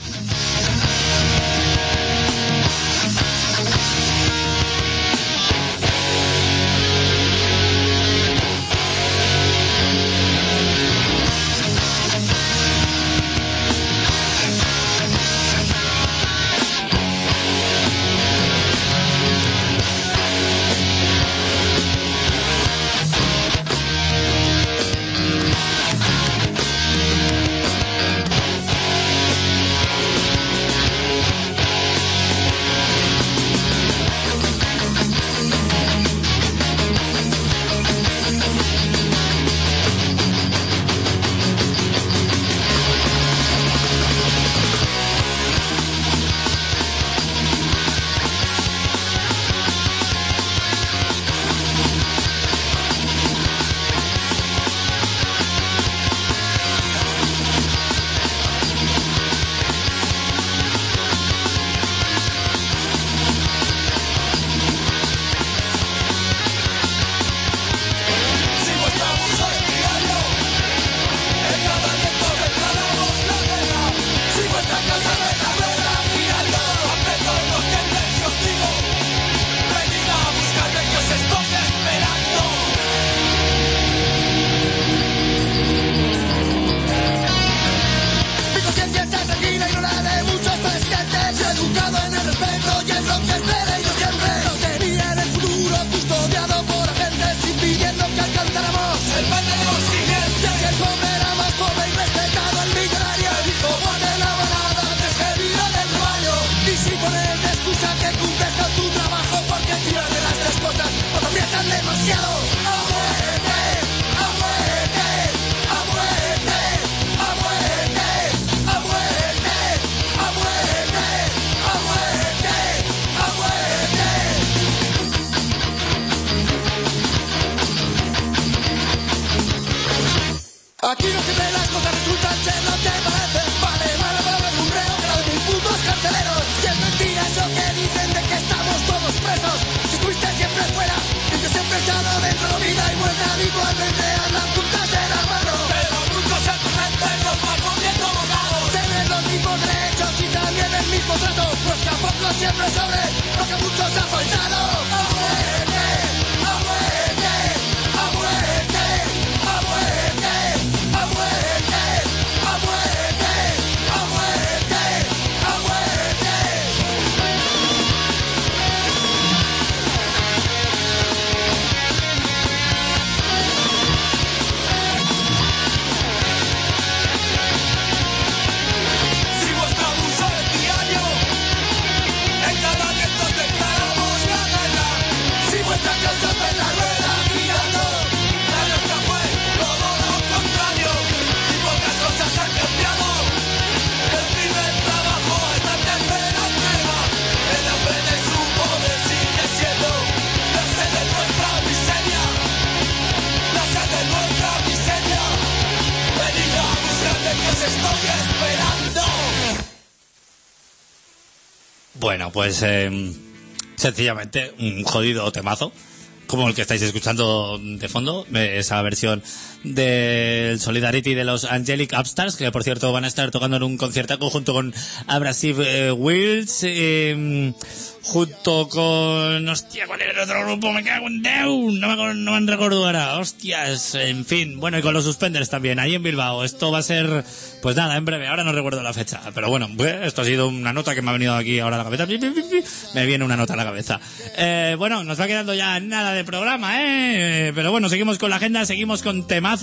Aquí no siempre las cosas resultan ser lo que parecen. Vale, vale, vale, un reo que lo de mis putos carceleros. Si es mentira eso que dicen de que estamos todos presos. Si fuiste siempre fuera, y yo siempre he estado dentro de vida y muerta habitualmente a las puntas de la mano. Pero muchos acusantes nos van comiendo bocados. Tener los mismos derechos y también el mismo trato. Los que a poco siempre sobre lo que muchos han faltado. ¡A muerte! ¡A muerte! ¡A muerte! ¡A muerte! ¡A muerte! ¡A muerte! ¡A muerte! ¡A muerte! Si vuestro abuso es diario, en cada viento declaramos la guerra. Bueno, pues eh, sencillamente un jodido temazo, como el que estáis escuchando de fondo, esa versión del Solidarity de los Angelic Upstarts, que por cierto van a estar tocando en un conciertaco junto con Abrasive eh, Wheels, eh, junto con... Hostia, ¿cuál era el otro grupo? Me cago en Deu, no me, no me recuerdo ahora, hostias, en fin, bueno, y con los Suspenders también, ahí en Bilbao. Esto va a ser, pues nada, en breve, ahora no recuerdo la fecha, pero bueno, esto ha sido una nota que me ha venido aquí ahora a la cabeza, me viene una nota a la cabeza. Eh, bueno, nos va quedando ya nada de programa, eh, pero bueno, seguimos con la agenda, seguimos con temas.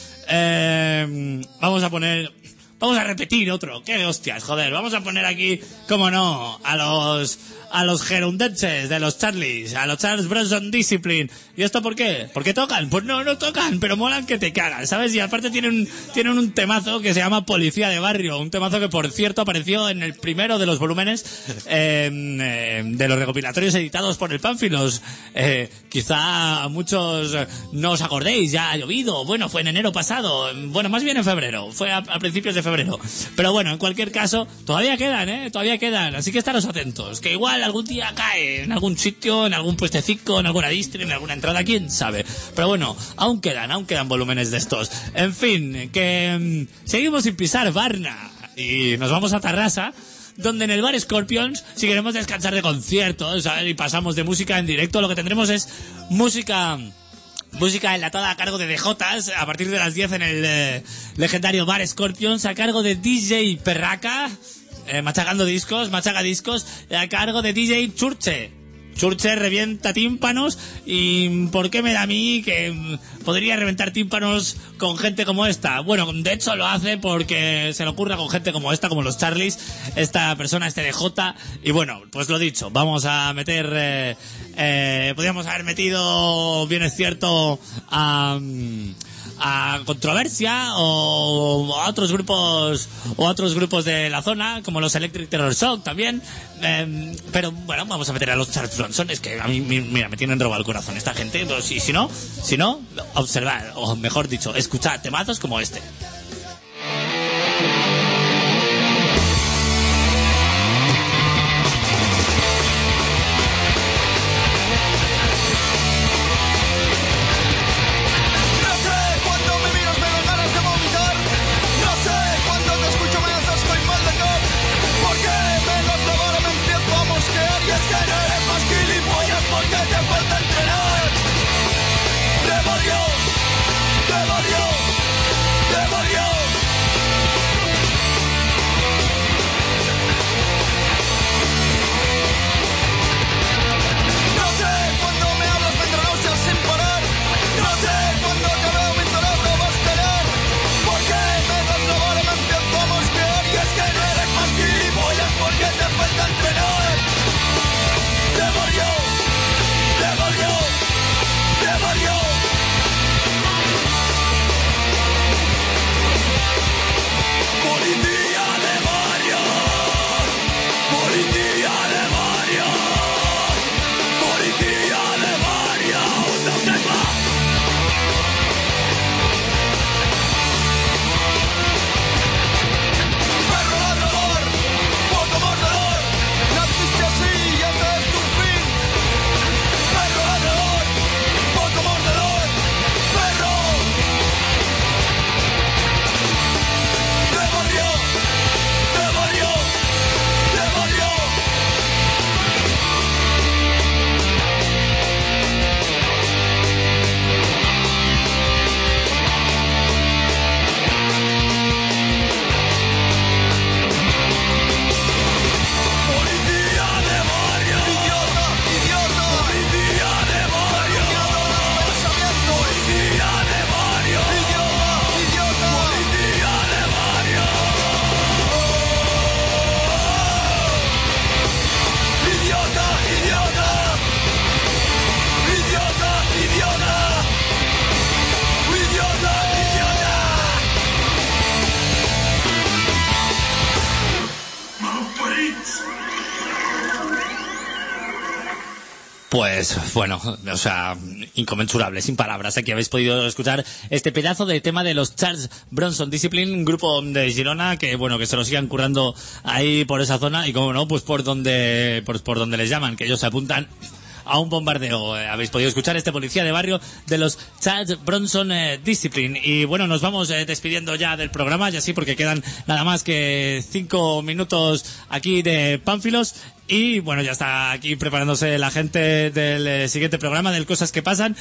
Eh, vamos a poner, vamos a repetir otro, qué hostias, joder, vamos a poner aquí, cómo no, a los a los gerundenses de los Charlies, a los Charles Bronson Discipline. ¿Y esto por qué? ¿Por qué tocan? Pues no, no tocan, pero molan que te cagan, ¿sabes? Y aparte tienen, tienen un temazo que se llama Policía de Barrio, un temazo que por cierto apareció en el primero de los volúmenes eh, eh, de los recopilatorios editados por el Pánfilos. Eh, quizá muchos no os acordéis, ya ha llovido, bueno, fue en enero pasado, bueno, más bien en febrero, fue a, a principios de febrero. Pero bueno, en cualquier caso, todavía quedan, ¿eh? Todavía quedan, así que estaros atentos, que igual algún día cae en algún sitio, en algún puestecico, en alguna distri, en alguna entrada, quién sabe. Pero bueno, aún quedan, aún quedan volúmenes de estos. En fin, que mmm, seguimos sin pisar Varna y nos vamos a Tarrasa, donde en el bar Scorpions, si queremos descansar de conciertos, ¿sabes? Y pasamos de música en directo, lo que tendremos es música... Música enlatada a cargo de D Jotas a partir de las diez en el eh, legendario bar Scorpions, a cargo de D J Perraca, eh, machacando discos, machaca discos, a cargo de D J Churche. Churche revienta tímpanos y ¿por qué me da a mí que podría reventar tímpanos con gente como esta? Bueno, de hecho lo hace porque se le ocurre con gente como esta, como los Charlies, esta persona, este D J, y bueno, pues lo dicho, vamos a meter, eh, eh, podríamos haber metido, bien es cierto, a... a Controversia o a otros grupos o a otros grupos de la zona como los Electric Terror Shock también, eh, pero bueno, vamos a meter a los Charles Bronson. Es que a mí, mira, me tienen robado el corazón esta gente, pues, y si no, si no, observad, o mejor dicho, escuchad temazos como este. Pues bueno, o sea, inconmensurable, sin palabras. Aquí habéis podido escuchar este pedazo de tema de los Charles Bronson Discipline, un grupo de Girona que bueno, que se lo sigan currando ahí por esa zona y como no, pues por donde, pues por donde les llaman, que ellos se apuntan a un bombardeo. Eh, habéis podido escuchar este policía de barrio de los Charles Bronson eh, Discipline. Y bueno, nos vamos eh, despidiendo ya del programa, ya sí, porque quedan nada más que cinco minutos aquí de Pánfilos. Y bueno, ya está aquí preparándose la gente del eh, siguiente programa, del Cosas que Pasan.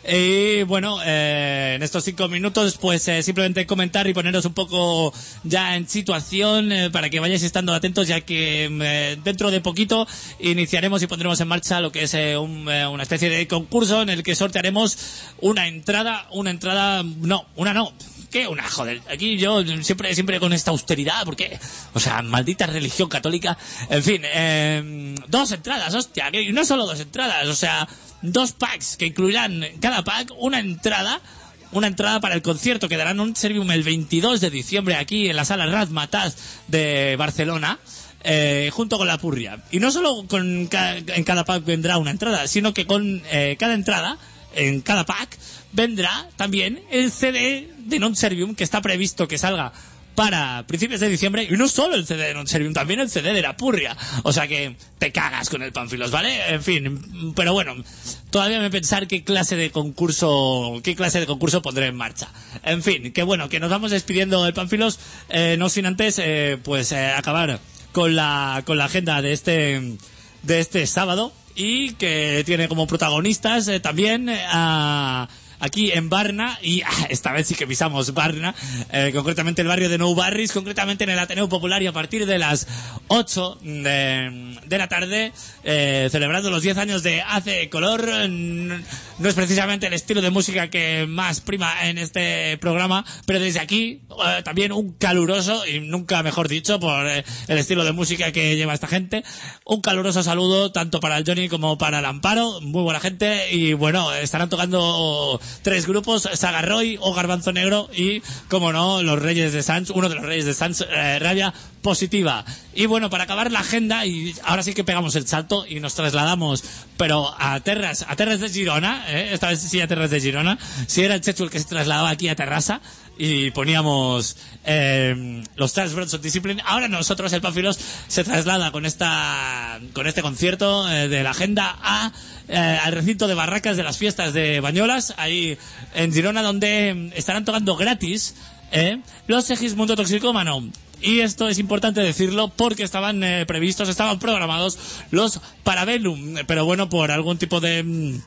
Y bueno, eh, en estos cinco minutos, pues eh, simplemente comentar y poneros un poco ya en situación eh, para que vayáis estando atentos, ya que eh, dentro de poquito iniciaremos y pondremos en marcha lo que es eh, un, eh, una especie de concurso en el que sortearemos una entrada, una entrada, no, una no. ¿Qué? Una, joder, aquí yo siempre siempre con esta austeridad, porque, o sea, maldita religión católica. En fin, eh, dos entradas, hostia, que no solo dos entradas, o sea, dos packs que incluirán cada pack una entrada, una entrada para el concierto que darán un Servium el veintidós de diciembre aquí en la sala Razmataz de Barcelona. Eh, junto con la Purria. Y no solo con ca- en cada pack vendrá una entrada, sino que con eh, cada entrada, en cada pack, vendrá también el C D de Non Servium, que está previsto que salga para principios de diciembre, y no solo el C D de Non Servium, también el C D de la Purria. O sea que te cagas con el Pánfilos, ¿vale? En fin, pero bueno, todavía me pensar qué clase de concurso, qué clase de concurso pondré en marcha. En fin, que bueno, que nos vamos despidiendo del Pánfilos, eh, no sin antes, eh, pues eh, acabar con la, con la agenda de este, de este sábado, y que tiene como protagonistas eh, también eh, a... aquí en Barna, y ah, esta vez sí que pisamos Barna, eh, concretamente el barrio de Nou Barris, concretamente en el Ateneo Popular, y a partir de las ocho de, de la tarde, eh, celebrando los diez años de Hace Color. No es precisamente el estilo de música que más prima en este programa, pero desde aquí eh, también un caluroso, y nunca mejor dicho por eh, el estilo de música que lleva esta gente, un caluroso saludo tanto para el Johnny como para el Amparo, muy buena gente. Y bueno, estarán tocando tres grupos: Sagarroy o Garbanzo Negro y, como no, los Reyes de Sants, uno de los Reyes de Sants, eh, Rabia Positiva. Y bueno, para acabar la agenda, y ahora sí que pegamos el salto y nos trasladamos, pero a Terras, a Terras de Girona, ¿eh? Esta vez sí a Terras de Girona. Si era el Chechu el que se trasladaba aquí a Terrassa y poníamos eh, los Charles Bronson Discipline, ahora nosotros, el Pánfilos, se traslada con esta con este concierto eh, de la agenda a eh, al recinto de Barracas de las Fiestas de Bañolas, ahí en Girona, donde estarán tocando gratis eh, los Segismundo Toxicómano. Y esto es importante decirlo porque estaban eh, previstos, estaban programados los Parabellum, pero bueno, por algún tipo de...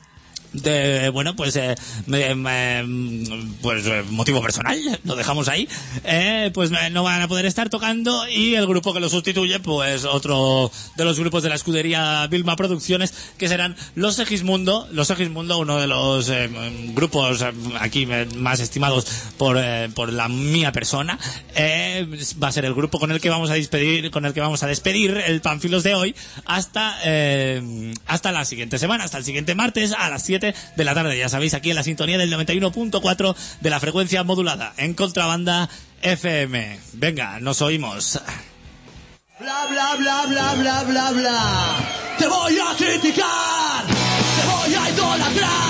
de bueno pues eh, me, me, pues eh, motivo personal, lo dejamos ahí, eh, pues no van a poder estar tocando, y el grupo que lo sustituye, pues otro de los grupos de la escudería Vilma Producciones, que serán los Segismundo, los Segismundo, uno de los eh, grupos eh, aquí más estimados por eh, por la mía persona. Eh, va a ser el grupo con el que vamos a despedir, con el que vamos a despedir el Pánfilos de hoy hasta eh, hasta la siguiente semana, hasta el siguiente martes a las siete de la tarde, ya sabéis, aquí en la sintonía del noventa y uno punto cuatro de la frecuencia modulada en Contrabanda F M. Venga, nos oímos. Bla bla bla bla bla bla bla. Te voy a criticar, te voy a idolatrar.